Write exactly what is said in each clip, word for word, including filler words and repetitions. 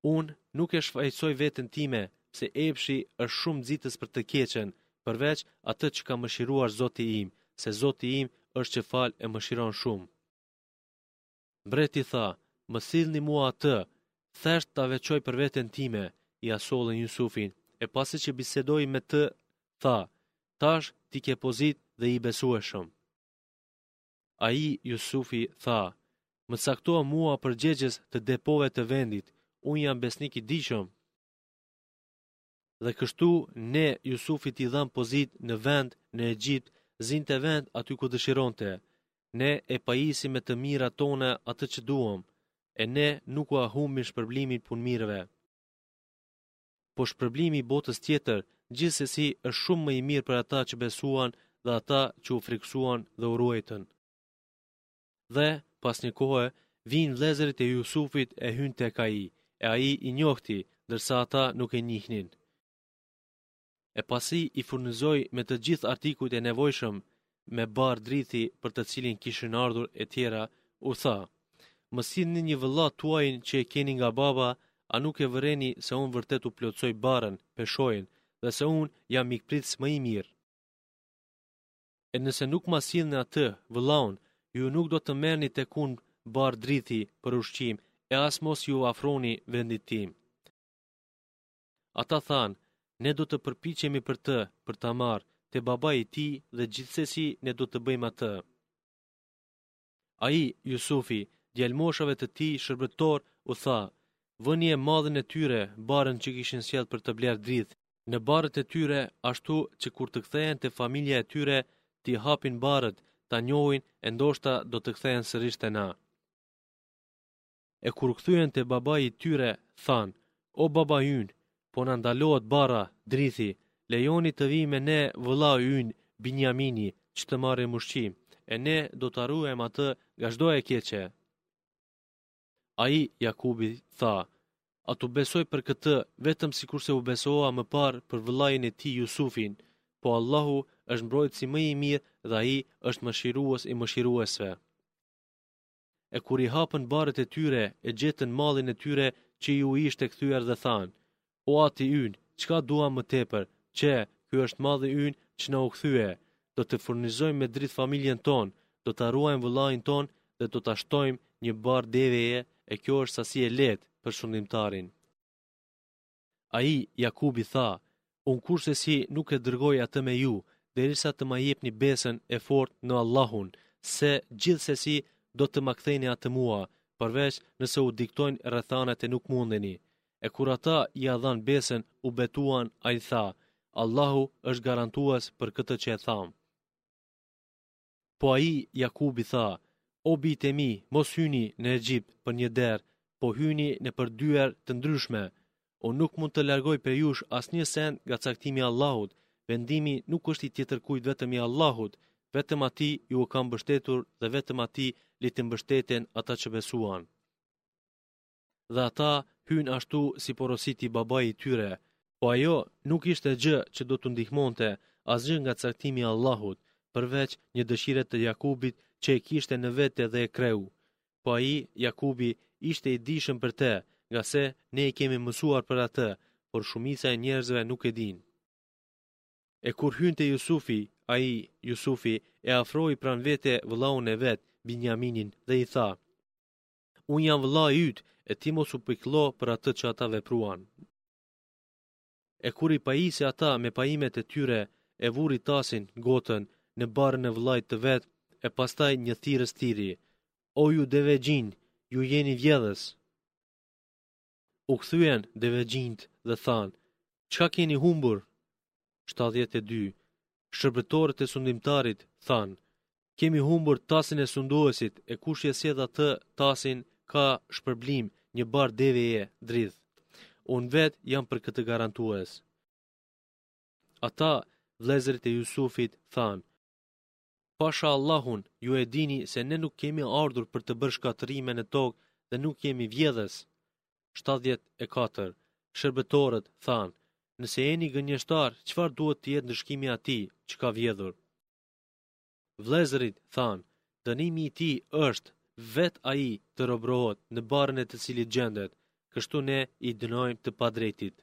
Unë nuk e shfaqsoj veten time, se epshi është shumë nxitës për të keqen, përveç atë që ka mëshiruar Zoti im, se Zoti im është që fal e mëshiron shumë. Mbreti tha, më sillni mua atë, thjesht ta veçoj për veten time, i asollën Jusufin, e pasi që bisedoi me të, tha, tash ti ke pozit dhe i besueshëm. Ai, Jusufi, tha, më caktoa mua përgjegjës të depove të vendit, unë jam besnik i dijshëm. Dhe kështu ne Jusufit i dham pozit në vend, në Egjipt, zinte vend aty ku dëshironte. Ne e pajisi me të mira tona atë që duam, e ne nuk u ahumbi shpërblimin punëmirëve. Po shpërblimi i botës tjetër, gjithsesi është shumë më i mirë për ata që besuan dhe ata që u friksuan dhe u ruajtën. Dhe, pas një kohe, vinë vëllezërit e Jusufit e hynë tek ai, e ai i njohti, ndërsa ata nuk e njihnin. E pasi i furnizoi me të gjithë artikujt e nevojshëm, me bar drithi për të cilin kishin ardhur e tjera, u tha, më sillni një vëllat tuajin që e keni nga baba, a nuk e vëreni se unë vërtet u plotsoj barën, peshojnë, dhe se unë jam mikpritës më i mirë. E nëse nuk ma sillni atë, vëllaun, ju nuk do të merrni tek unë bar drithi për ushqim, e as mos ju afroni vendit tim. Ata thanë, ne do të përpiqemi për të, për ta marrë, te babai i tij dhe gjithsesi ne do të bëjmë atë. Ai, Jusufi, djalmoshave të tij shërbëtor, u tha, vëni e madhen e tyre, barën që kishin sjell për të bler dritë, në barët e tyre, ashtu që kur të kthehen te familja e tyre, t'i hapin barët, ta njohin e ndoshta do të kthehen sërish te na. E kur kthyen te babai i tyre, than, o baba ynë, po na ndalohet barra, drithi, lejoni të vi me ne vëllau ynë, Binjamini, që të marrim ushqim, e ne do të ruajm atë nga çdo e keqe. Ai, Jakubi, tha, a tu besoj për këtë, vetëm sikurse u besoa më parë për vëllain e tij Jusufin, po Allahu është mbrojtësi më i mirë dhe ai është mëshirues i mëshiruesve. E kur i hapën barët e tyre, e gjetën mallin e tyre që ju ishte kthyer dhe than, o ati ynë, çka duam më tepër, që ky është malli ynë që na u kthye, do të furnizojmë me dritë familjen ton, do ta ruajmë vëllain ton dhe do ta shtojmë një bar deveje, e kjo është sasi e lehtë për shundimtarin. Ai, Jakubi tha, unë kurse si nuk e dërgoj atë me ju, derisa të ma jepni besën e fortë në Allahun, se gjithsesi do të ma ktheni atë mua, përveç nëse u diktojnë rrethanat e nuk mundeni. E kur ata i dhan besën, u betuan, ai tha, Allahu është garantues për këtë që e tham. Po ai, Jakubi tha, o bijtë e mi, mos hyni në Egjipt për një derë, po hyni në për dyer të ndryshme. Unë nuk mund të largoj për jush asnjë send nga caktimi i Allahut, vendimi nuk është i tjetër kujt vetëm i Allahut, vetëm atij ju u ka mbështetur dhe vetëm atij li të mbështeten ata që besuan. Dhe ata hynë ashtu si porositi babai i tyre, po ajo nuk ishte gjë që do të ndihmonte asgjë nga caktimi i Allahut, përveç një dëshire të Jakubit që e kishte në vete dhe e kreu. Po ai, Jakubi, ishte i dijshëm për te, nga se ne i kemi mësuar për atë, por shumica e njerëzve nuk e din. E kur hynte Jusufi, ai, Jusufi, e afroi pran vete vëllaun e vet, Binjaminin, dhe i tha, unë jam vëlla yt, e ti mos u pikëllo për atë që ata vepruan. E kur i pajisi ata me pajimet e tyre, e vuri tasin, gotën, në barën e vëllait të vet, e pastaj një thirrës tiri, o ju devegjin, ju jeni vjedhës. U kthyen devegjint dhe than, çka keni humbur? shtatëdhjetë e dy Shërbëtorët e sundimtarit than, kemi humbur tasin e sunduesit, e kush e sjell atë tasin ka shpërblim, një bar deveje dridh. Unë vet jam për këtë garantues. Ata, vëllezërit e Jusufit, than, pasha Allahun, ju e dini se ne nuk kemi ardhur për të bërë shkatërime në tokë dhe nuk jemi vjedhës. shtatëdhjetë e katër Shërbëtorët than, nëse jeni gënjeshtar, çfarë duhet të jetë ndëshkimi i atij që ka vjedhur? Vëllezërit than, dënimi i tij është vet ai të robrohet në barën e të cilit gjendet, kështu ne i dënojmë të padrejtit.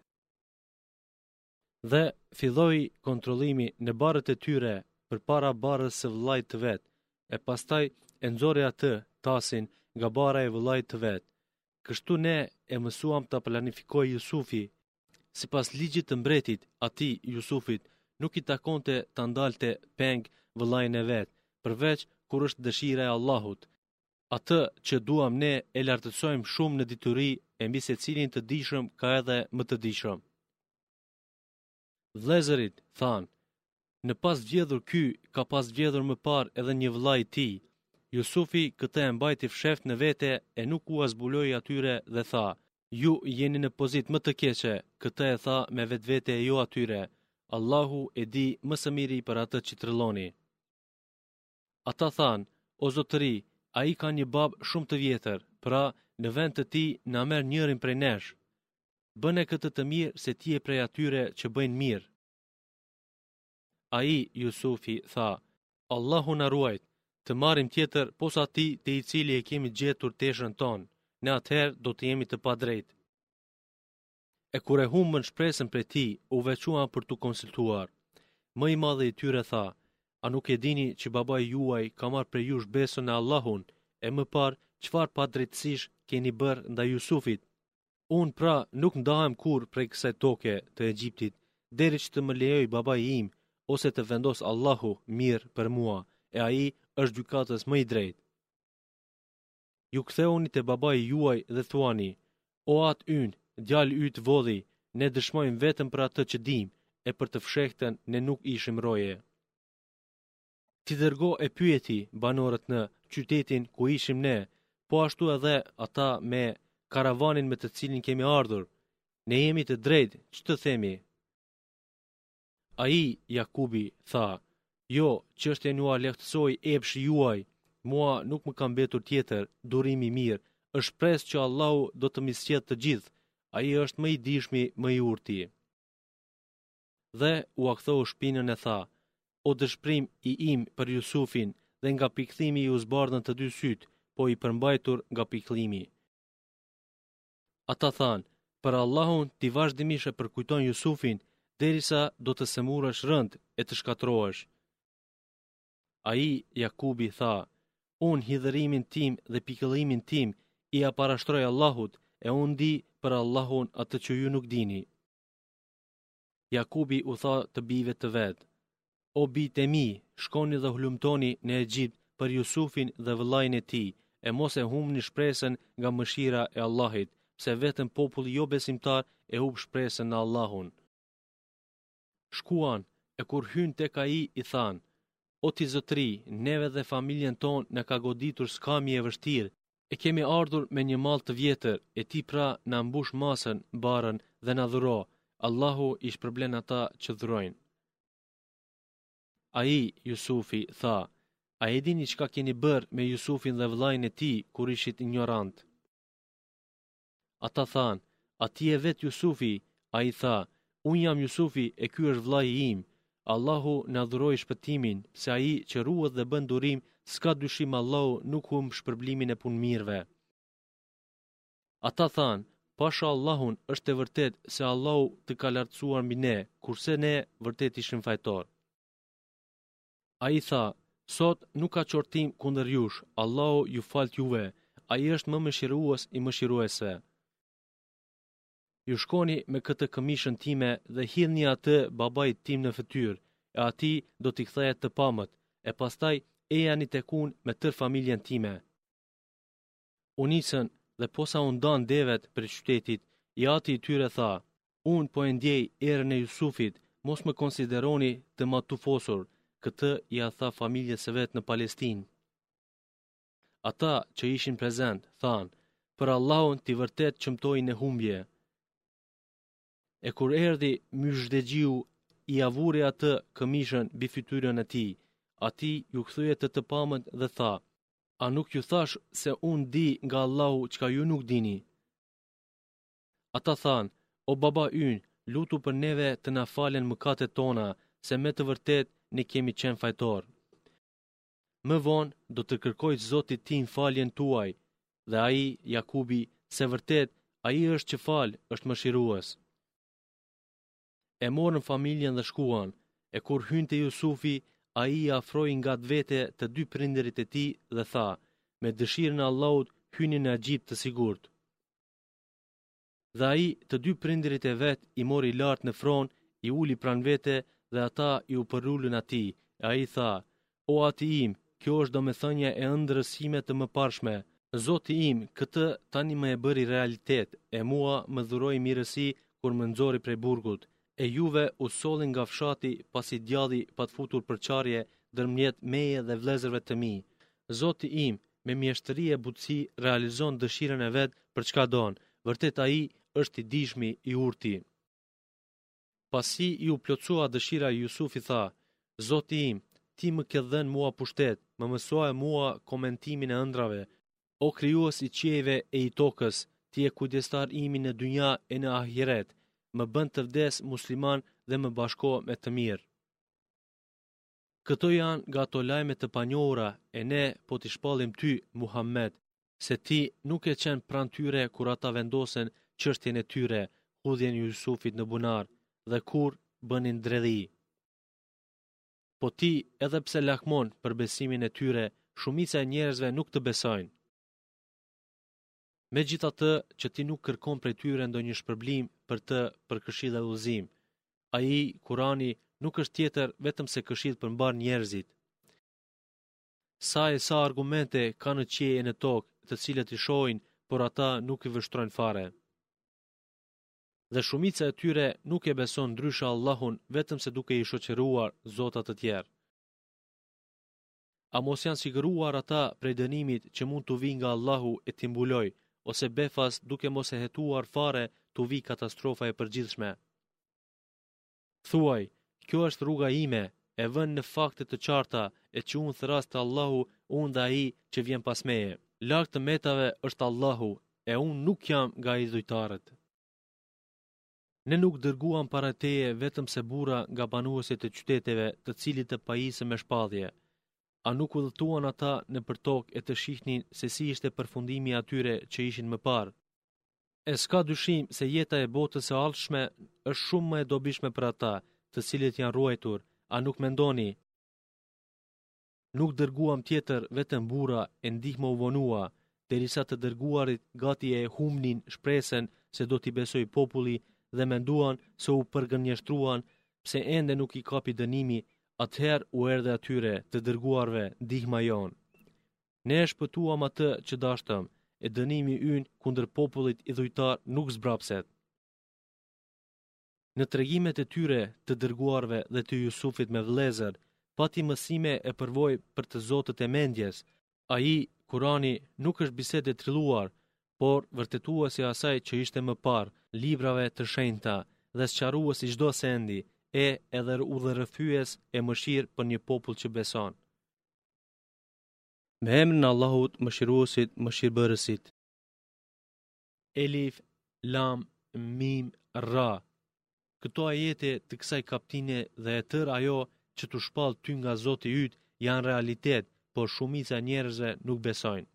Dhe filloi kontrollimi në barët e tyre përpara barës së vëllait të vet, e pastaj e nxori atë tasin nga bara e vëllait të vet. Kështu ne e mësuam ta planifikoj Jusufi. Sipas ligjit të mbretit, atij Jusufit nuk i takonte ta ndalte peng vëllain e vet, përveç kur është dëshira e Allahut. Atë që duam ne e lartësojmë shumë në dituri, e mbi secilin të dijshëm ka edhe më të dijshëm. Vëllezërit thanë, në pas vjedhur ky, ka pas vjedhur më parë edhe një vëllai i tij. Jusufi këtë e mbajti fsheft në vete e nuk u zbuloi atyre dhe tha, ju jeni në pozitë më të keqe, këtë e tha me vetvete e jo atyre. Allahu e di më së miri për atë që tërlloni. Ata thanë, o zotëri, ai ka një bab shumë të vjetër, pra në vend të tij na merr njërin prej nesh. Bëne këtë të mirë se ti je prej atyre që bëjnë mirë. Ai Jusufi tha, Allahu na ruajt, të marrim tjetër posa atij te i cili e kemi gjetur teshën tonë, në atëherë do të jemi të padrejtë. E kur e humbën shpresën prej tij, u veçuan për tu konsultuar. Më i madhi i tyre tha, a nuk e dini që babai juaj ka marrë prej jush besën në Allahun, e më parë çfarë padrejtësish keni bërë ndaj Jusufit? Unë pra nuk ndahem kur prej kësaj toke të Egjiptit, deri që të më lejoj babai im, ose të vendos Allahu mirë për mua, e ai është gjykatës më i drejtë. Ju ktheuni te babai juaj dhe thuani, o atë ynë, djalë yt vodhi, ne dëshmojmë vetëm për atë që dim, e për të fshehtën ne nuk ishim roje. Ti dërgo e pyeti banorët në qytetin ku ishim ne, po ashtu edhe ata me karavanin me të cilin kemi ardhur. Ne jemi të drejtë, që të themi? Ai, Jakubi, tha, jo, çështja nua lehtësoi epshi juaj, mua nuk më ka mbetur tjetër, durimi mirë, është shpresë që Allahu do të më sjellë të gjithë, ai është më i dijshmi, më i urti. Dhe u aktheu shpinën e tha, o dëshprim i im për Jusufin, dhe nga pikëllimi i u zbardhën të dy sytë, po i përmbajtur nga pikëllimi. Ata thanë, për Allahun ti vazhdimisht e përkujton Jusufin, derisa do të semurësh rënd e të shkatrohesh. Ai, Jakubi, tha, unë hidhërimin tim dhe pikëllimin tim i aparashtroj Allahut, e unë di për Allahun atë që ju nuk dini. Jakubi u tha të bijve të vetë, o bijtë e mi, shkoni dhe hulumtoni në Egjipt për Jusufin dhe vëllain e tij, e mos e humni shpresën nga mëshira e Allahit, pse vetëm populli jo besimtar e humb shpresën në Allahun. Shkuan, e kur hyn tek ai i than, o ti zotëri, neve dhe familjen ton në ka goditur skami e vështirë, e kemi ardhur me një mall të vjetër, e ti pra na mbush masën, barën dhe na dhuro, Allahu i shpërblen ata që dhurojnë. Ai, Jusufi, tha, a e dini çka keni bërë me Jusufin dhe vëllain e tij kur ishit ignorant? Ata than, ati e vet Jusufi, a i tha, unë jam Jusufi e ky është vllai im, Allahu na dhuroi shpëtimin, se ai që ruhet dhe bën durim, s'ka dyshim Allahu nuk humb shpërblimin e punëmirëve. Ata than, pasha Allahun është e vërtet se Allahu të ka lartësuar mbi ne, kurse ne vërtet ishim fajtor. Ai tha, sot nuk ka qortim kundër jush, Allahu ju falt juve, ai është më mëshirues i mëshiruesve. Ju shkoni me këtë këmishën time dhe hidhni atë babait tim në fytyrë, e ati do t'i kthehet të pamët, e pastaj ejani tek unë me tër familjen time. U nisën dhe posa u ndan devet për qytetit, i ati i tyre tha, unë po e ndjej erën e Jusufit, mos më konsideroni të matufosur, këtë i a tha familjes së vet në Palestinë. Ata që ishin prezent, thanë, për Allahun ti vërtet çmtoi në humbje. E kur erdhi Myshdegjiu, i avuri atë këmishën mbi fytyrën e tij, ati ju kthye të të pamët dhe tha, a nuk ju thash se unë di nga Allahu çka ju nuk dini? Ata thanë, o baba ynë, lutu për neve të na falen mëkatet tona, se me të vërtet ne kemi qenë fajtor. Më vonë do të kërkoj Zotit tim faljen tuaj, dhe ai, Jakubi, se vërtet Ai është që fal, është mëshirues. E morën familjen dhe shkuan, e kur hynte Jusufi, ai i afroi nga vete të dy prindërit e tij dhe tha: me dëshirën e Allahut hyni në Egjipt të sigurt. Dhe ai të dy prindërit e vet i mori lart në fron, i uli pran vete dhe ata i u përulën atij. E ai tha: o ati im, kjo është domethënia e ëndrrës sime të mëparshme. Zoti im, këtë tani më e bëri realitet, e mua më dhuroi mirësi kur më nxori prej burgut, e juve u sollin nga fshati pasi djalli pa të futur për qarje ndërmjet meje dhe vëllezërve të mi. Zoti im, me mjeshtëri e butësi realizon dëshirën e vet për çka don. Vërtet ai është i dijshmi i urti. Pasi i u plotësua dëshira e Jusufi tha: Zoti im, ti më ke dhënë mua pushtet, më mësoa mua komentimin e ëndrave. O krijues i qiejve e i tokës, ti je kujdestar imi në dynja e në ahiret. Më bën të vdes musliman dhe më bashko me të mirë. Këto janë nga ato lajme të panjohura, e ne po t'i shpallim ty, Muhammed, se ti nuk e qenë pranë tyre kur ata vendosen çështjen e tyre, hudhjen e Jusufit në bunar dhe kur bënin dredhi. Po ti, edhe pse lakmon për besimin e tyre, shumica e njerëzve nuk të besojnë. Megjithatë që ti nuk kërkon prej tyre ndonjë shpërblim për të për këshill dhe udhëzim. Ai, Kurani, nuk është tjetër vetëm se këshill për mbar njerëzit. Sa e sa argumente ka në qiell e në tokë, të cilët i shohin, por ata nuk i vështrojnë fare. Dhe shumica e tyre nuk e beson ndryshe Allahun vetëm se duke i shoqëruar zota të tjerë. A mos janë siguruar ata prej dënimit që mund të vijë nga Allahu e t'i mbuloj, ose befas duke mos e hetuar fare të vi katastrofa e përgjithshme. Thuaj, kjo është rruga ime, e vën në fakte të qarta, e që unë thras të Allahu, unë dhe ai që vjen pas meje. Larg të metave është Allahu, e unë nuk jam nga idhujtarët. Ne nuk dërguam para teje vetëm se burra nga banuesit e qyteteve, të cilit të pajisën me shpadhje. A nuk udhëtuan ata në për tokë e të shihnin se si ishte përfundimi atyre që ishin më parë? E s'ka dyshim se jeta e botës së ardhshme është shumë më e dobishme për ata, të cilët janë ruajtur, a nuk mendoni? Nuk dërguam tjetër vetëm burra e ndihmë u vonua, derisa të dërguarit gati e humnin shpresën se do t'i besoj populli dhe menduan se u përgënjeshtruan pse ende nuk i kapi dënimi. Atëherë u erdhe atyre të dërguarve ndihma jon. Ne e shpëtuam atë që dashtëm, e dënimi ynë kundër popullit idhujtar nuk zbrapset. Në tregimet e tyre të dërguarve dhe të Jusufit me vëllezër, pati mësime e përvoj për të zotët e mendjes. Ai, Kurani, nuk është bisedë e trilluar, por vërtetuesi asaj që ishte më parë, librave të shenjta dhe sqaruesi çdo sendi, e edhe udhërrëfyes e mëshirë për një popull që beson. Me emrin e Allahut, mëshiruesit, mëshirbërësit. Elif, Lam, Mim, Ra. Këto ajete të kësaj kapitine dhe e tërë ajo që t'u shpall ty nga Zoti yt janë realitet, por shumica e njerëzve nuk besojnë.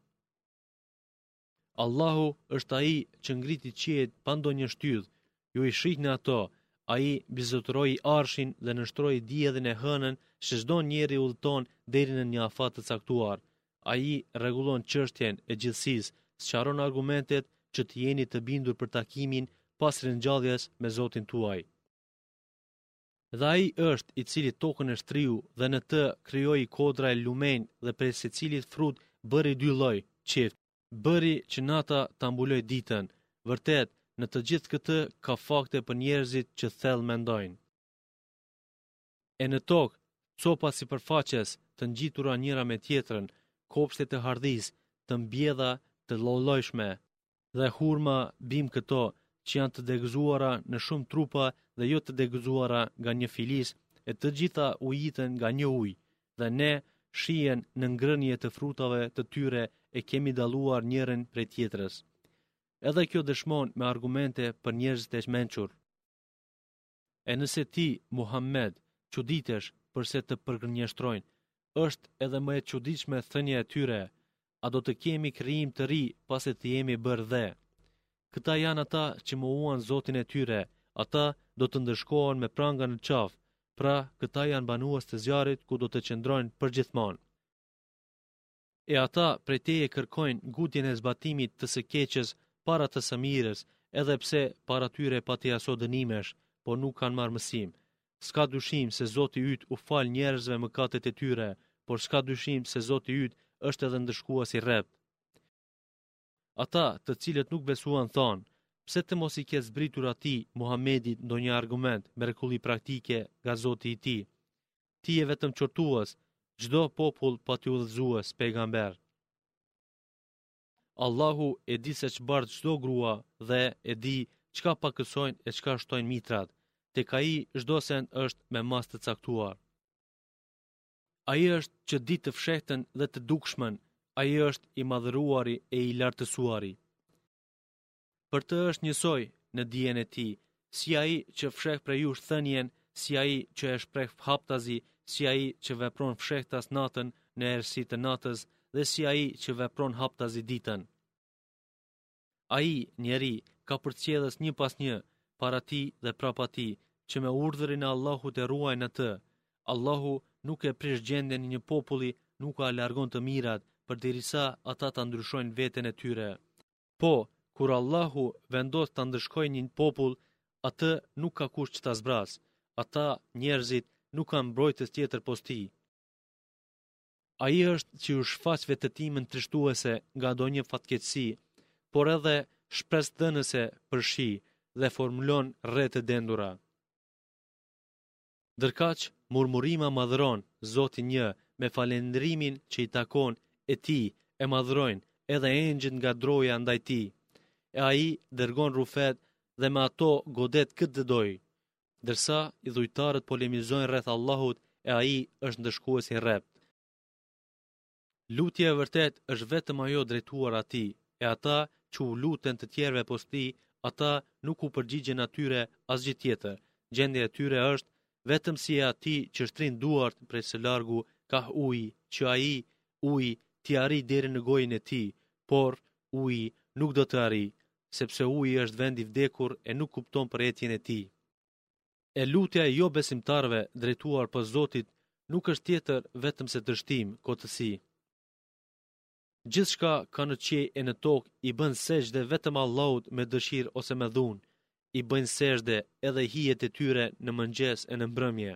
Allahu është ai që ngriti qiejt pa ndonjë shtyllë, ju i shihni ato. Ai bizotëroi arshin dhe nështroi diellin e hënën, që çdo njeri udhëton deri në një afat të caktuar. Ai rregullon çështjen e gjithësisë, sqaron argumentet që të jeni të bindur për takimin pas ringjalljes me Zotin tuaj. Dhe ai është i cili tokën e shtriu dhe në të krijoi kodra e lumen dhe prej secilit frut bëri dy lloj, qift, bëri që nata ta mbuloj ditën. Vërtet, në të gjithë këtë ka fakte për njerëzit që thellë mendojnë. E në tokë, copa sipërfaqes të ngjitura njëra me tjetrën, kopshte të hardhis, të mbjedha, të lloj-llojshme, dhe hurma bim këto që janë të degëzuara në shumë trupa dhe jo të degëzuara nga një filis, e të gjitha ujitën nga një ujë, dhe ne shihen në ngrënie të frutave të tyre e kemi dalluar njërin prej tjetrës. Edhe kjo dëshmon me argumente për njerëzit e mençur. E nëse ti, Muhammed, çuditesh përse të përgënjeshtrojnë, është edhe më e çuditshme thënia e tyre, a do të kemi krijim të ri pas se të jemi bërë dhe. Këta janë ata që mohuan Zotin e tyre, ata do të ndëshkohen me pranga në qafë, pra këta janë banues të zjarit ku do të qëndrojnë përgjithmonë. E ata prej teje kërkojnë ngutjen e zbatimit të së keqes para të së mirës, edhe pse para tyre pati aso dënimesh, po nuk kanë marrë mësim. S'ka dyshim se Zoti yt u fal njerëzve mëkatet e tyre, por s'ka dyshim se Zoti yt është edhe ndëshkues i rrept. Ata të cilët nuk besuan thonë, pse të mos i ketë zbritur atij Muhamedit ndonjë argument mrekulli praktike nga Zoti i tij. Ti je vetëm qortues, çdo popull pa t'u udhëzues pejgamber. Allahu e di se ç'bart çdo grua dhe e di çka pakësojnë e çka shtojnë mitrat. Tek ai çdo send është me mas të caktuar. Ai është që di të fshehtën dhe të dukshmen, ai është i madhëruari e i lartësuari. Për të është njësoj në dijen e tij, si ai që fsheh prej jush thënien, si ai që e shpreh haptazi, si ai që vepron fshehtas natën në errësi të natës dhe si ai që vepron haptazi ditën. Ai, njeri, ka përcjellës një pas një, para ti dhe prapa ti, që me urdhërin e Allahut e ruajnë atë. Allahu nuk e prish gjendjen e një populli, nuk a largon të mirat, përderisa ata ta ndryshojnë veten e tyre. Po, kur Allahu vendos ta ndëshkojë një popull, atë nuk ka kush që ta zbras. Ata, njerëzit, nuk kanë mbrojtës tjetër pos tij. Ai është që u shfaq vetëtimën trishtuese nga ndonjë fatkeqësi, por edhe shpresë dënëse për shi dhe formulon rre të dendura. Ndërkaq, murmurima madhëron Zotin një me falendrimin që i takon e tij, e madhrojnë edhe engjëjt nga droja ndaj tij. E ai dërgon rufet dhe me ato godet këtë dëdoj, ndërsa i dhujtarët polemizojnë rreth Allahut e ai është ndëshkues i rrept. Lutja e vërtet është vetëm ajo drejtuar atij, e ata që u luten të tjerëve pos tij, ata nuk u përgjigjen atyre asgjë tjetër. Gjendja e tyre është vetëm si e atij që shtrin duart prej së largu ka ujë, që ai uji t'i arri deri në gojën e tij, por uji nuk do të arri, sepse uji është vend i vdekur e nuk kupton për etjen e tij. E lutja e jo besimtarëve drejtuar për Zotit nuk është tjetër vetëm se dështim, kotësi. Gjithçka ka në qiell e në tokë i bën sejdë vetëm Allahut me dëshirë ose me dhunë, i bëjnë sejdë edhe hijet e tyre në mëngjes e në mbrëmje.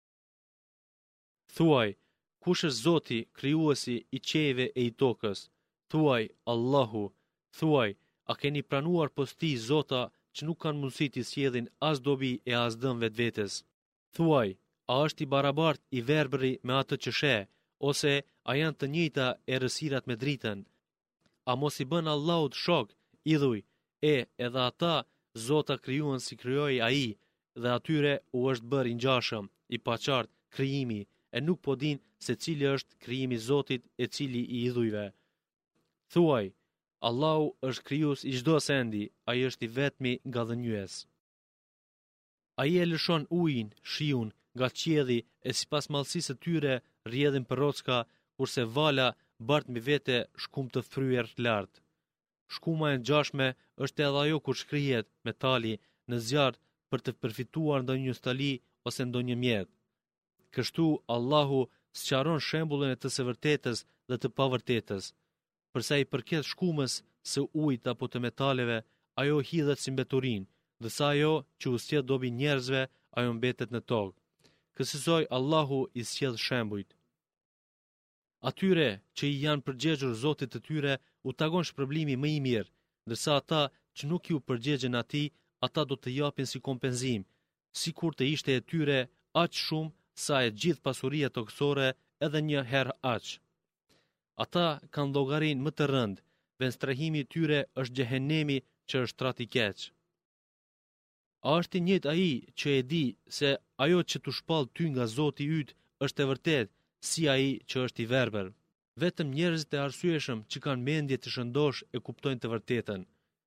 Thuaj, kush është Zoti, krijuesi i qiejve e i tokës? Thuaj, Allahu. Thuaj, a keni pranuar pos tij zota që nuk kanë mundësi t'i sjellin as dobi e as dëm vetvetes? Thuaj, a është i barabartë i verbëri me atë që sheh, ose a janë të njëjta errësirat me dritën? A mos i bën Allahut shok, idhuj, e edhe ata zota krijuan si krijoi ai, dhe atyre u është bërë i ngjashëm, i paqartë krijimi, e nuk po din se cili është krijimi i Zotit e cili i idhujve. Thuaj, Allahu është krijues i çdo sendi, ai është i vetmi nga dhënjues. Ai e lëshon ujin, shiun nga qielli e sipas mallësisë së tyre rrjedhin përrocka, kurse vala bart mbi vete shkum të fryer lart. Shkuma e ngjashme është edhe ajo kur shkrihet metali në zjarr për të përfituar ndonjë stali ose ndonjë mjet. Kështu Allahu sqaron shembullin e të së vërtetës dhe të pavërtetës. Përsa i përket shkumës së ujit apo të metaleve, ajo hidhet si mbeturin, ndërsa ajo që u sjell dobi njerëzve, ajo mbetet në tokë. Kësaj Allahu i sjell shembujt. Atyre që i janë përgjegjur Zotit të tyre, u takon shpërblimi më i mirë, ndërsa ata që nuk ju përgjegjen atij, ata do të japin si kompenzim, sikur të ishte e tyre aq shumë sa e gjithë pasuria tokësore edhe një herë aq. Ata kanë llogarin më të rëndë, venstrahimi i tyre është xhehenemi që është trat i keq. A është i njëjtë ai që e di se ajo që tu shpall ty nga Zoti yt është e vërtetë, si ai që është i verbër? Vetëm njerëzit e arsyeshëm që kanë mendje të shëndosh e kuptojnë të vërtetën.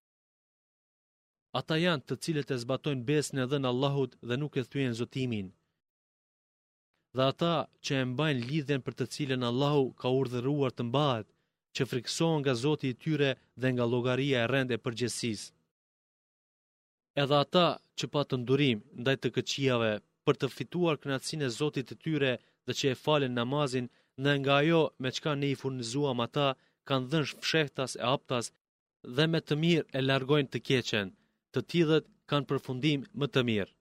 Ata janë të cilët e zbatojnë besën e dhënë Allahut dhe nuk e thyen zotimin. Dhe ata që e mbajnë lidhjen për të cilën Allahu ka urdhëruar të mbahet, që friksohen nga Zoti i tyre dhe nga llogaria e rëndë e përgjegjësisë. Edhe ata që patën durim ndaj të këqijave për të fituar kënaqësinë e Zotit të tyre dhe që e falen namazin, dhe nga ajo me çka ne i furnizuam ata, kanë dhënë fshehtas e haptas dhe me të mirë e largojnë të keqen. Të tillët kanë përfundim më të mirë.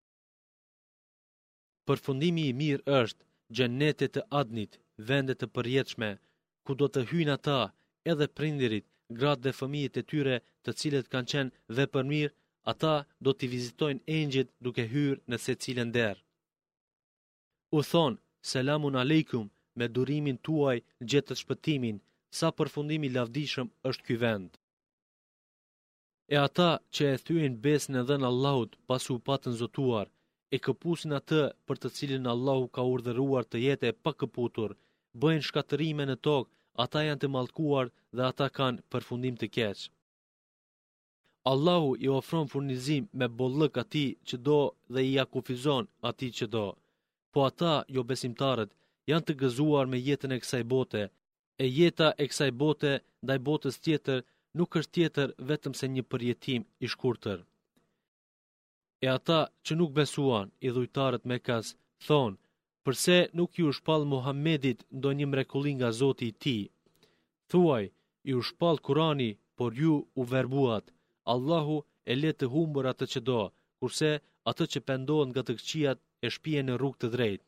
Përfundimi i mirë është xhenetet e Adnit, vende të përjetshme, ku do të hyjnë ata, edhe prindërit, gratë dhe fëmijët e tyre, të cilët kanë qenë vepërmirë, ata do t'i vizitojnë engjëjt duke hyrë në secilën derë. U thonë, selamun aleikum, me durimin tuaj gjetët shpëtimin, sa përfundimi lavdishëm është ky vend. E ata që e thyen besën e dhënë Allahut pasi u patën zotuar, e këpusin atë për të cilin Allahu ka urdhëruar të jetë e pakëputur, bëjnë shkatërime në tokë, ata janë të mallkuar dhe ata kanë përfundim të keq. Allahu i ofron furnizim me bollëk atij që do dhe i akufizon atij që do. Po ata, jo besimtarët, janë të gëzuar me jetën e kësaj bote, e jeta e kësaj bote ndaj botës tjetër nuk është tjetër vetëm se një përjetim i shkurtër. E ata që nuk besuan, i dhujtarët Mekas, thonë, përse nuk ju shpall Muhammedit ndonjë mrekulli nga Zoti i tij? Thuaj, ju shpall Kurani, por ju u verbuat. Allahu e le të humbur atë që do, kurse atë që pendohen nga të këqijat e shpije në rrugë të drejtë.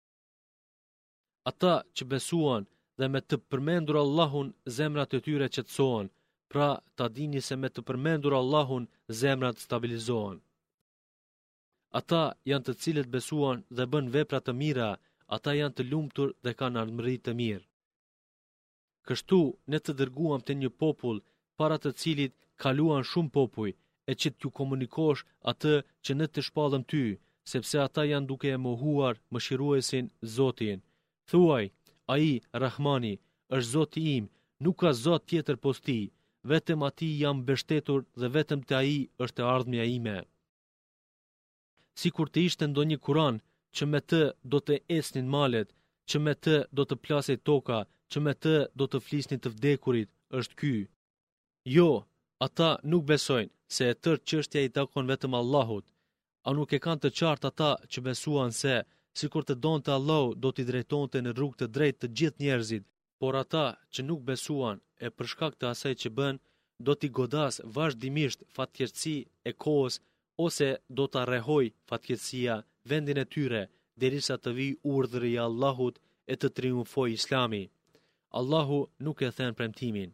Ata që besuan dhe me të përmendur Allahun zemrat e tyre qetësohen, pra ta dini se me të përmendur Allahun zemrat stabilizohen. Ata janë të cilët besuan dhe bën vepra të mira, ata janë të lumtur dhe kanë ardhmëri të mirë. Kështu ne të dërguam te një popull para të cilit kaluan shumë popuj, e që t'ju komunikosh atë që ne të shpallëm ty, sepse ata janë duke e mohuar mëshiruesin Zotin. Thuaj, ai, Rahmani, është Zoti im, nuk ka Zot tjetër post tij, vetëm atij jam mbështetur dhe vetëm te ai është e ardhmja ime. Sikur të ishte ndonjë Kur'an që me të do të ecnin malet, që me të do të plasej toka, që me të do të flisnin të vdekurit, është ky. Jo, ata nuk besojnë se e tërë çështja i takon vetëm Allahut. A nuk e kanë të qartë ata që besuan se, sikur të donte Allahu, do t'i drejtonte në rrugë të drejtë të gjithë njerëzit, por ata që nuk besuan e për shkak të asaj që bën, do t'i godas vazhdimisht fatkeqësi e kohës, ose do t'a rrehoj fatkeqësia vendin e tyre, derisa të vijë urdhri i Allahut e të triumfojë Islami. Allahu nuk e thën premtimin.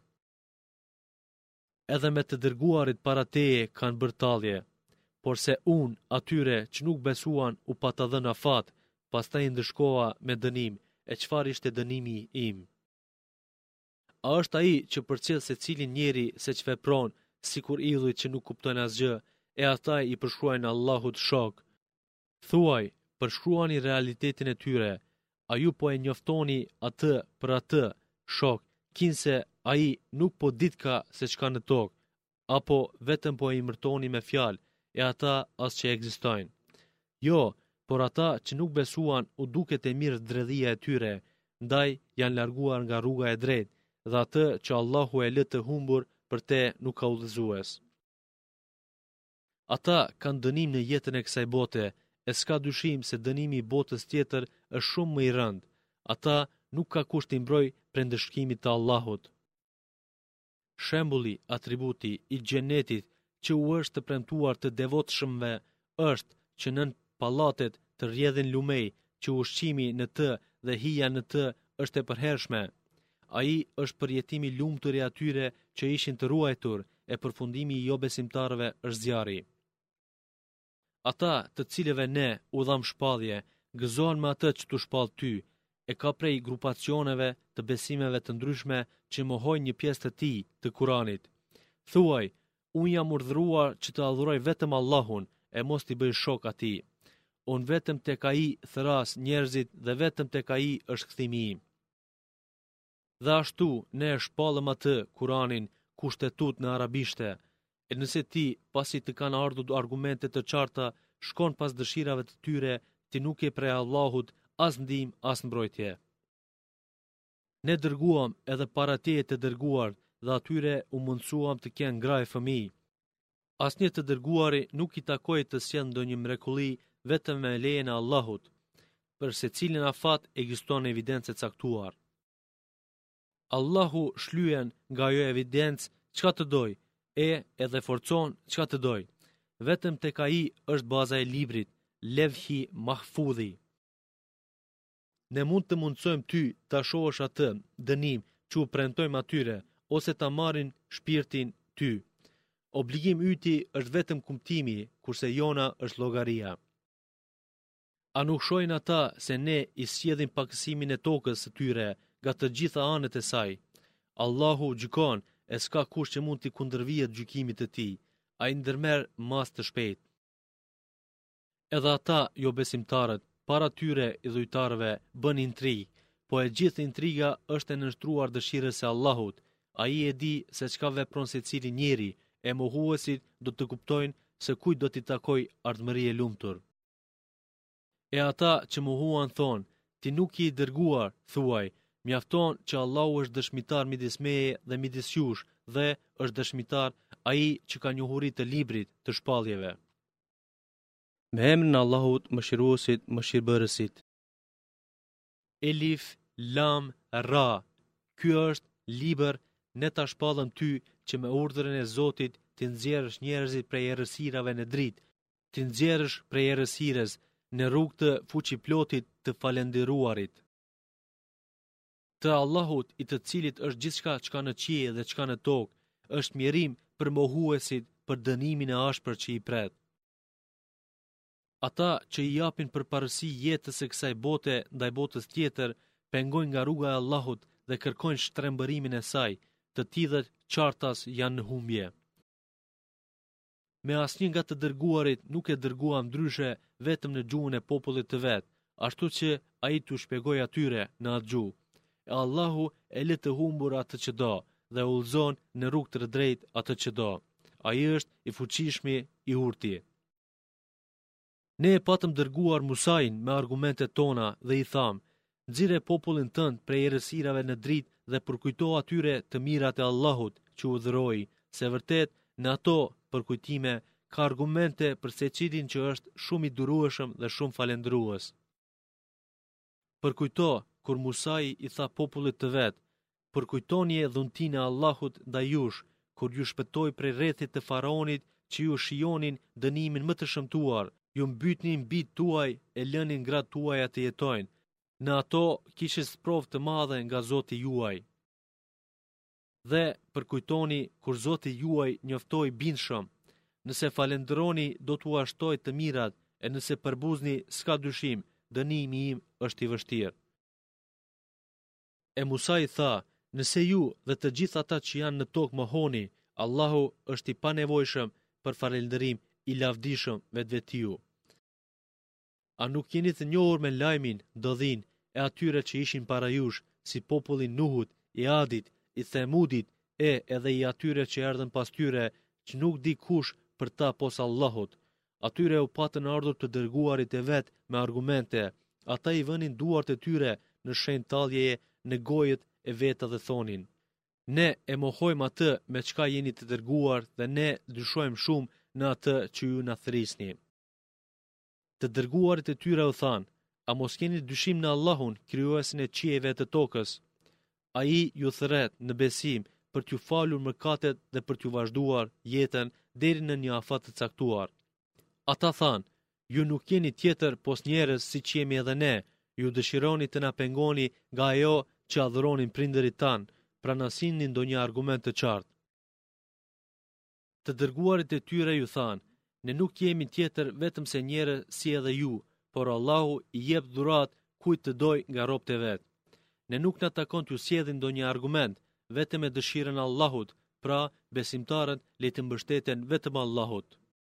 Edhe me të dërguarit para teje kanë bërë tallje, por se unë atyre që nuk besuan u pata dhënë afat, pastaj ndëshkova me dënim, e çfarë ishte dënimi im? A është ai që përcjell secilin njeri se ç'vepron, sikur idhujt që nuk kuptojnë asgjë, e ata i përshkruajnë Allahut shok? Thuaj, përshkruani realitetin e tyre, a ju po e njoftoni atë për atë shok, kinse ai nuk po ditka se çka në tokë, apo vetëm po e imërtoni me fjalë, e ata as që ekzistojnë. Jo, por ata që nuk besuan u duket e mirë dredhia e tyre, ndaj janë larguar nga rruga e drejtë, dhe atë që Allahu e lë të humbur për te nuk ka udhëzues. Ata kanë dënim në jetën e kësaj bote, e s'ka dyshim se dënimi i botës tjetër është shumë më i rëndë. Ata nuk ka kusht t'i mbroj prej ndëshkimit të Allahut. Shembulli, atributi i xhenetit që u është të premtuar të devotshmëve është që nën pallatet të rrjedhin lumej, që ushqimi në të dhe hija në të është e përhershme. Ai është përjetimi i lumtur i atyre që ishin të ruajtur, e përfundimi i jo besimtarëve është zjarri. Ata të cilëve ne u dham shpallje, gëzohen me atë që tu shpall ty, e ka prej grupacioneve të besimeve të ndryshme që mohojnë një pjesë të tij të Kuranit. Thuaj, unë jam urdhëruar që të adhuroj vetëm Allahun e mos t'i bëj shok atij. Unë vetëm tek ai thras njerëzit dhe vetëm tek ai është kthimi im. Dhe ashtu ne e shpallëm atë Kuranin kushtetut në arabishte, e nëse ti, pasi të kanë ardhur argumente të qarta, shkon pas dëshirave të tyre, ti nuk je prej Allahut as ndihmë as mbrojtje. Ne dërguam edhe para teje të dërguar dhe atyre u mundsuam të kenë ngraj fëmijë. Asnjë të dërguari nuk i takoi të sjellë ndonjë mrekulli vetëm me lejen e Allahut. Për secilin afat ekziston evidencë e caktuar. Allahu shlyen nga ajo evidencë çka të doj, e edhe forcon çka të doj. Vetëm tek ai është baza e librit, levhi mahfudhi. Ne mund të mundsojmë ty ta shohësh atë dënim që u premtojmë atyre, ose ta marrin shpirtin ty. Obligim yti është vetëm kumtimi, kurse jona është llogaria. A nuk shohin ata se ne i sjellim pakësimin e tokës së tyre nga të gjitha anët e saj? Allahu gjykon e s'ka kush që mund t'i kundërvihet gjykimit të tij. Ai ndërmerr mas të shpejt. Edhe ata jo besimtarët, para tyre i dhujtarëve bën intrigë, po e gjithë intriga është e nënshtruar dëshirës së Allahut. Ai e di se çka vepron secili njeri, e mohuesit do të kuptojnë se kujt do t'i takoj ardhmëri e lumtur. E ata që mohuan thonë, ti nuk je i dërguar, thuaj, mjafton që Allahu është dëshmitar midis meje dhe midis jush, dhe është dëshmitar ai që ka njohuri të librit të shpalljeve. Me emrin e Allahut, mëshiruesit, mëshirbërësit. Elif, Lam, Ra. Ky është libër, ne ta shpallëm ty që me urdhrin e Zotit ti nxjerrësh njerëzit prej errësirave në dritë, ti nxjerrësh prej errësirës në rrugë të fuqiplotit të falendëruarit. Të Allahut, i të cilit është gjithçka çka në qiell dhe çka në tokë, është mjerim për mohuesit për dënimin e ashpër që i pret. Ata që i japin përparësi jetës së kësaj bote ndaj botës tjetër, pengojnë nga rruga e Allahut dhe kërkojnë shtrembërimin e saj, të tillët qartas janë në humbje. Me asnjë nga të dërguarit nuk e dërgua ndryshe vetëm në gjuhën e popullit të vet, ashtu që ai t'u shpjegoi atyre në atë gjuhë. E Allahu e lë të humbur atë që do dhe udhëzon në rrugë të drejtë atë që do. Ai është i fuqishmi, i urti. Ne e patëm dërguar Musain me argumentet tona dhe i tham, nxirre popullin tënd prej errësirave në dritë dhe përkujto atyre të mirat e Allahut që u dhuroi, se vërtet në ato përkujtime ka argumente për secilin që është shumë i durueshëm dhe shumë falendërues. Përkujto kur Musai i tha popullit të vet, përkujtoni e dhuntinë e Allahut ndaj jush, kur ju shpëtoi prej rrethit të faraonit që ju shijonin dënimin më të shëmtuar, ju mbytnin bijtë tuaj e lënin gratë tuaja të jetojnë. Në ato kishit sprovë të madhe nga Zoti juaj. Dhe përkujtoni kur Zoti juaj njoftoi bindshëm, nëse falenderoni do t'u ashtoj të mirat, e nëse përbuzni s'ka dyshim, dënimi im është i vështirë. E Musa i tha, nëse ju dhe të gjithë ata që janë në tokë mohoni, Allahu është i panevojshëm për falënderim, i lavdishëm vetvetiu. A nuk jeni të njohur me lajmin, dodhin e atyre që ishin para jush, si popullin Nuhut, i Adit, i Themudit, e edhe i atyre që erdhën pas tyre, që nuk di kush për ta pos Allahut. Atyre u patën ardhur të dërguarit e vet me argumente, ata i vënin duart e tyre në shenjë talljeje në gojët e veta dhe thonin, ne e mohojmë atë me çka jeni të dërguar dhe ne dyshojmë shumë në atë që ju na thrisni. Të dërguarit e tyre u than, a mos keni dyshim në Allahun, krijuesin e qiejve të tokës? Ai ju thret në besim për t'ju falur mëkatet dhe për t'ju vazhduar jetën deri në një afat të caktuar. Ata than, ju nuk jeni tjetër pos njerëz siç jemi edhe ne, ju dëshironi të na pengoni nga ajo që adhuronin prindërit tan, pra na sillni ndonjë argument të qartë. Të dërguarit e tyre ju than, ne nuk jemi tjetër vetëm se njerëz si edhe ju, por Allahu i jep dhurat kujt të doj nga robët e vet. Ne nuk na takon t'ju sjellim ndonjë argument, vetëm me dëshirën e Allahut, pra besimtarët le të mbështeten vetëm Allahut.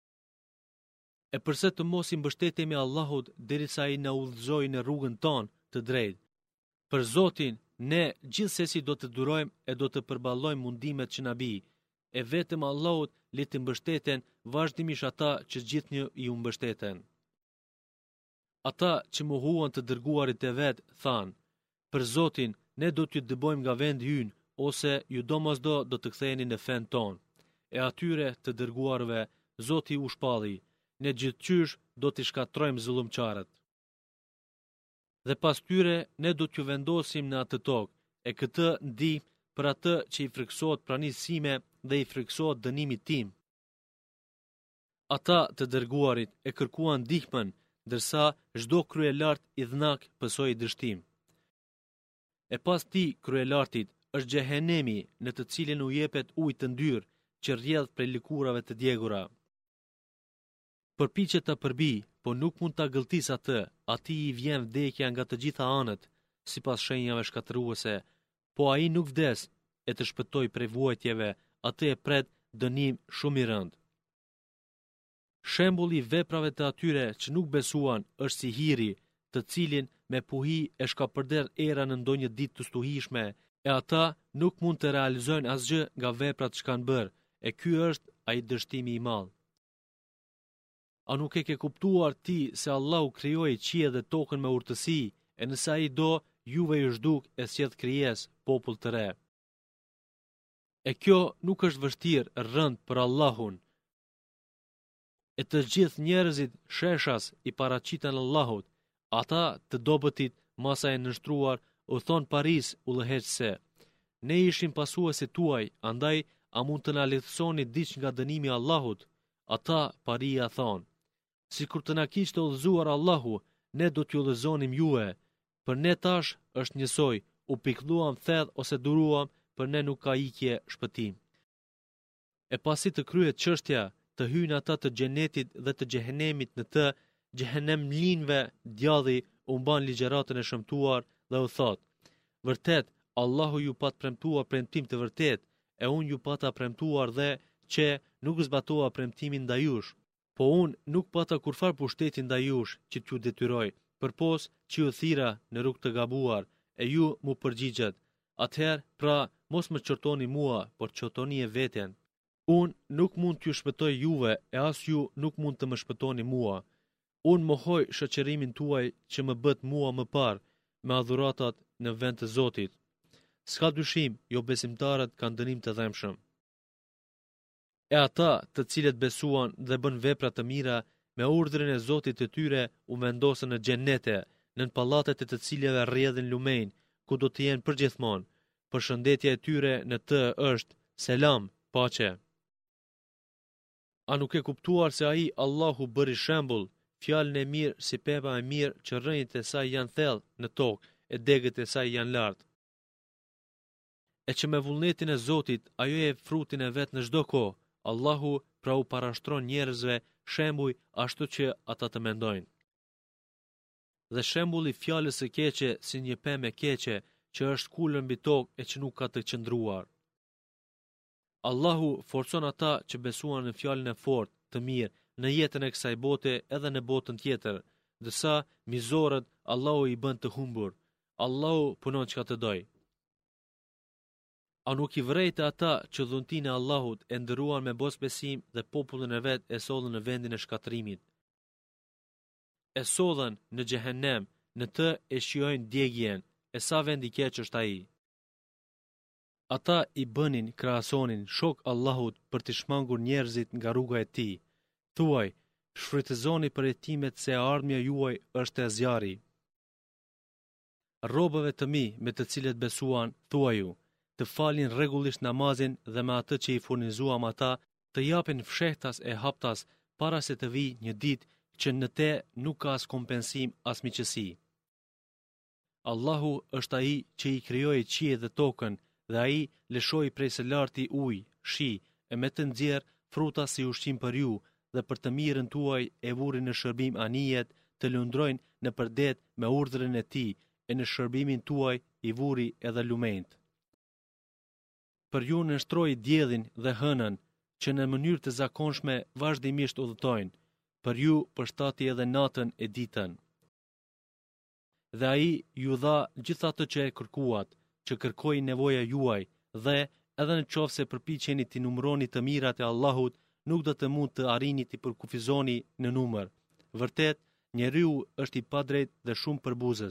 E përse të mos i mbështetemi Allahut derisa ai na udhëzojë në rrugën tonë të drejtë. Për Zotin, ne gjithsesi do të durojmë e do të përballojmë mundimet që na bij, e vetëm Allahut le të mbështeten vazhdimisht ata që gjithnjë i u mbështeten. Ata që mohuan të dërguarit e vet than, për Zotin, ne do t'ju dëbojmë nga vendi ynë, ose ju domosdo do të ktheheni në fen ton. e atyre të dërguarve, Zoti u shpalli, ne gjithqysh do t'i shkatrojmë zullumqarët. Dhe pas tyre, ne do t'ju vendosim në atë tokë, e këtë ndi për atë që i friksohet pranisime dhe i friksohet dënimit tim. Ata të dërguarit e kërkuan ndihmën, ndërsa çdo kryelart i dhnak pësoi dështim. E pas ti kryelartit është xhehenemi në të cilin u jepet ujë të ndyrë që rrjedh prej lëkurave të djegura. Përpiqet ta përbi, po nuk mund ta gëlltis atë, atij i vjen vdekja nga të gjitha anët, sipas shenjave shkatëruese, po ai nuk vdes e të shpëtoj prej vuajtjeve, atë e pret dënim shumë i rënd. Shembulli i veprave të atyre që nuk besuan është si hiri, të cilin me puhi e shkapërder era në ndonjë ditë të stuhishme, e ata nuk mund të realizojnë asgjë nga veprat që kanë bërë, e ky është ai dështimi i madh. A nuk e ke kuptuar ti se Allahu krijoi qiellin dhe tokën me urtësi, e nëse ai do, juve ju zhduk e sjell krijesë, popull të re. E kjo nuk është vështirë rënd për Allahun. E të gjithë njerëzit sheshas i paraqiten Allahut, ata të dobëtit masa e nështruar u thon Paris u lëheqse. Ne ishim pasuesit tuaj, andaj a mund të na lehtësoni diç nga dënimi i Allahut? Ata Paria thon: sikur të na kishte udhëzuar Allahu, ne do t'ju udhëzonim juve. Për ne tash është njësoj, u pikëlluam thedh ose duruam, për ne nuk ka ikje shpëtim. E pasi të kryet çështja, të hyjnë ata të xhenetit dhe të xhehenemit në të, xhehenem mlinve djalli u mban ligjëratën e shëmtuar dhe u thot: vërtet, Allahu ju pat premtuar premtim të vërtet, e unë ju pata premtuar dhe që nuk zbatova premtimin ndaj jush, po unë nuk pata kurfar pushtetin ndaj jush që t'ju detyroj, përpos që ju thira në rrugë të gabuar, e ju mu përgjigjet. Atëherë, pra, mos më qortoni mua, por qortoni e veten. Unë nuk mund t'ju shpëtoj juve, e as ju nuk mund të më shpëtoni mua. Unë mohoj shoqërimin tuaj që më bët mua më parë, me adhuratat në vend të Zotit. S'ka dyshim, jo besimtarët kanë dënim të dhemshëm. E ata të cilët besuan dhe bën vepra të mira, me urdhrin e Zotit të tyre u vendosën në xhenete, nën pallatet e të cilave rrjedhin lumejnë, ku do të jenë përgjithmonë. Përshëndetja e tyre në të është selam, paqe. A nuk e kuptuar se ai Allahu bëri shembull, fjalën e mirë si pepa e mirë që rrënjët e saj janë thellë në tokë, e degët e saj janë lartë. E që me vullnetin e Zotit, ajo e frutin e vet në çdo kohë. Allahu pra u parashtron njerëzve shembuj ashtu që ata të mendojnë. Dhe shembulli fjalës së keqe si një pemë e keqe që është kulur mbi tokë e që nuk ka të qëndruar. Allahu forcon ata që besuan në fjalën e fortë, të mirë, në jetën e kësaj bote edhe në botën tjetër, ndërsa mizorët Allahu i bën të humbur. Allahu punon çka të doj. A nuk i vrejtë ata që dhuntin e Allahut e ndëruan me bosbesim dhe popullin e vet e sollën në vendin e shkatrimit. E sollën në xhehenem, në të e shijojnë djegjen, e sa vend i keq është ai. Ata i bënin, krahasonin shok Allahut për të shmangur njerëzit nga rruga e tij. Thuaj, shfrytëzoni për hetimet se ardhmja juaj është e zjarri. Robëve të mi me të cilët besuan, thuaju, të falin rregullisht namazin dhe me atë që i furnizuam ata, të japin fshehtas e haptas para se të vijë një ditë që në te nuk ka as kompensim as miqësi. Allahu është ai që i krijoi qiellin dhe tokën, dhe ai lëshoi prej së larti ujë, shi, e me të nxjerr fruta si ushqim për ju, dhe për të mirën tuaj e vuri në shërbim anijet të lundrojnë në përdet me urdhrin e tij, e në shërbimin tuaj i vuri edhe lumenjt. Për ju nështroi diellin dhe hënën, që në mënyrë të zakonshme vazhdimisht udhëtojnë, për ju përshtati edhe natën e ditën. Dhe ai ju dha gjithatë që e kërkuat, që kërkoi nevoja juaj, dhe edhe në qoftë se përpiqeni të numëroni të mirat e Allahut, nuk do të mund të arrini të përkufizoni në numër. Vërtet, njeriu është i padrejt dhe shumë përbuzës.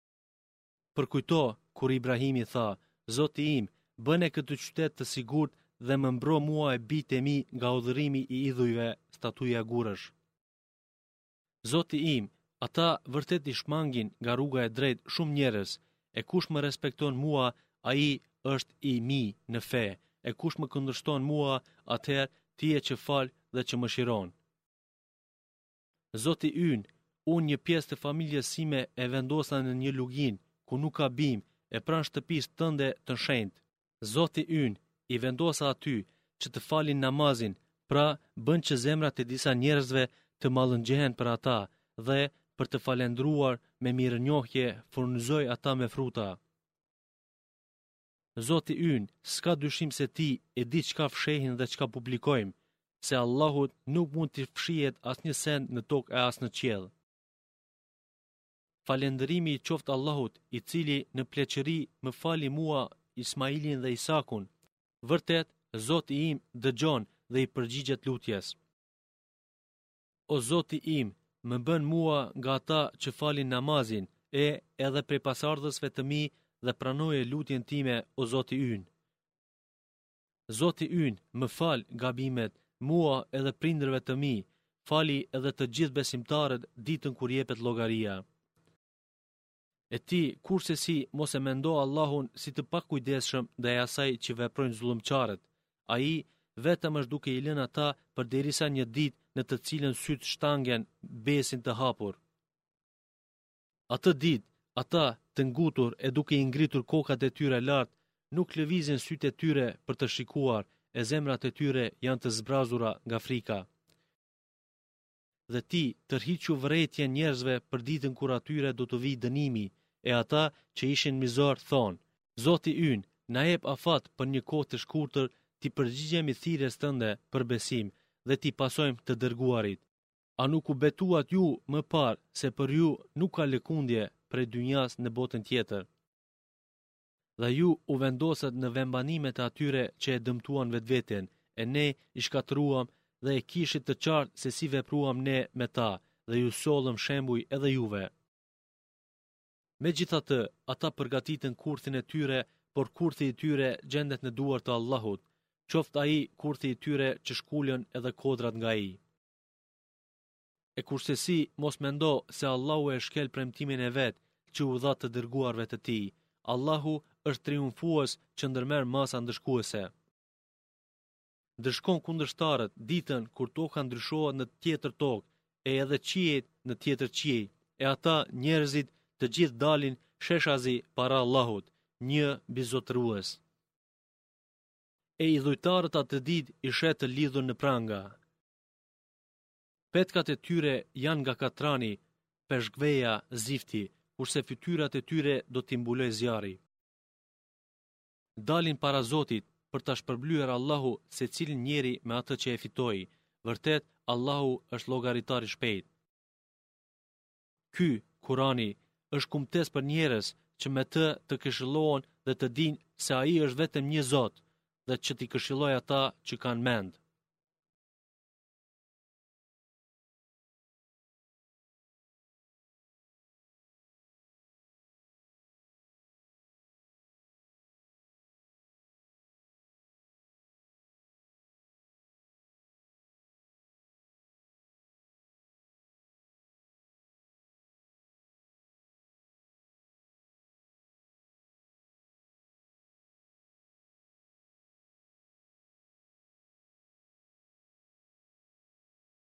Përkujto kur Ibrahimi tha: Zoti im, bëne këtë qytet të sigurt dhe më mbro mua e bitë e mi nga udhërimi i idhujve, statuja gurësh. Zoti im, ata vërtet i shmangin nga rruga e drejt shumë njerëz, e kush më respekton mua, ai është i mi në fe, e kush më kundërshton mua, atëherë ti je që fal dhe që më shiron. Zoti ynë, unë një pjesë të familjes sime e vendosa në një lugin, ku nuk ka bim, e pranë shtëpisë tënde të shenjtë. Zoti ynë, i vendosa aty që të falin namazin, pra bën që zemrat e disa njerëzve të mallëngjehen për ata dhe për të falendruar me mirënjohje furnizoj ata me fruta. Zoti ynë, s'ka dyshim se ti e di çka fshehin dhe çka publikojmë, se Allahut nuk mund të fshihet asnjë send në tokë e as në qiell. Falëndërimi i qoftë Allahut, i cili në pleqëri më fali mua, Ismailin dhe Isakun. Vërtet, Zoti im dëgjon dhe i përgjigjet lutjes. O Zoti im, më bën mua nga ata që falin namazin, e edhe prej pasardhësve të mi dhe pranoje lutjen time, o Zoti ynë. Zoti ynë, më fal gabimet, mua edhe prindërve të mi, fali edhe të gjithë besimtarët ditën kur jepet llogaria. E ti, kurse si mos e mendo Allahun si të pakujdesshëm ndaj asaj që veprojnë zullumçarët, ai vetëm është duke i lënë ata përderisa një ditë në të cilën sytë shtangen besin të hapur. Atë ditë, ata të ngutur e duke i ngritur kokat e tyre lart, nuk lëvizin sytë e tyre për të shikuar, e zemrat e tyre janë të zbrazura nga frika. Dhe ti tërhiqu vërejtjen njerëzve për ditën kur atyre do të vijë dënimi, e ata që ishin mizor thonë: Zoti ynë, na jep afat për një kohë të shkurtër, ti përgjigjemi thirrjes tënde për besim dhe ti pasojmë të dërguarit. A nuk u betuat ju më parë se për ju nuk ka lëkundje prej dynjas në botën tjetër? Dhe ju u vendosët në vembanimet e atyre që e dëmtuan vetveten, e ne i shkatëruam dhe e kishit të qartë se si vepruam ne me ta, dhe ju sollëm shembuj edhe juve. Megjithatë, ata përgatitën kurthin e tyre, por kurthi i tyre gjendet në duar të Allahut, qoftë ai kurthi i tyre që shkulën edhe kodrat nga ai. E kurse si mos mendo se Allahu e shkel premtimin e vet që u dha të dërguarve të tij. Allahu është triumfues që ndërmerr masa ndëshkuese. Ndërshkon kundërshtarët ditën kur toka ndryshohet në tjetër tokë, e edhe qiejt në tjetër qiej, e ata njerëzit të gjithë dalin sheshazi para Allahut, një bizotërues. E idhujtarët atë ditë i shet të lidhur në pranga. Petkat e tyre janë nga katrani, peshkveja, zifti, kurse fytyrat e tyre do t'i mbuloj zjarri. Dalin para Zotit për ta shpërblyer Allahu secilin njeri me atë që e fitoi. Vërtet, Allahu është llogaritar i shpejt. Ky Kurani është kumtes për njerëz që me të të këshillohen dhe të dinë se ai është vetëm një Zot, dhe që t'i këshilloj ata që kanë mend.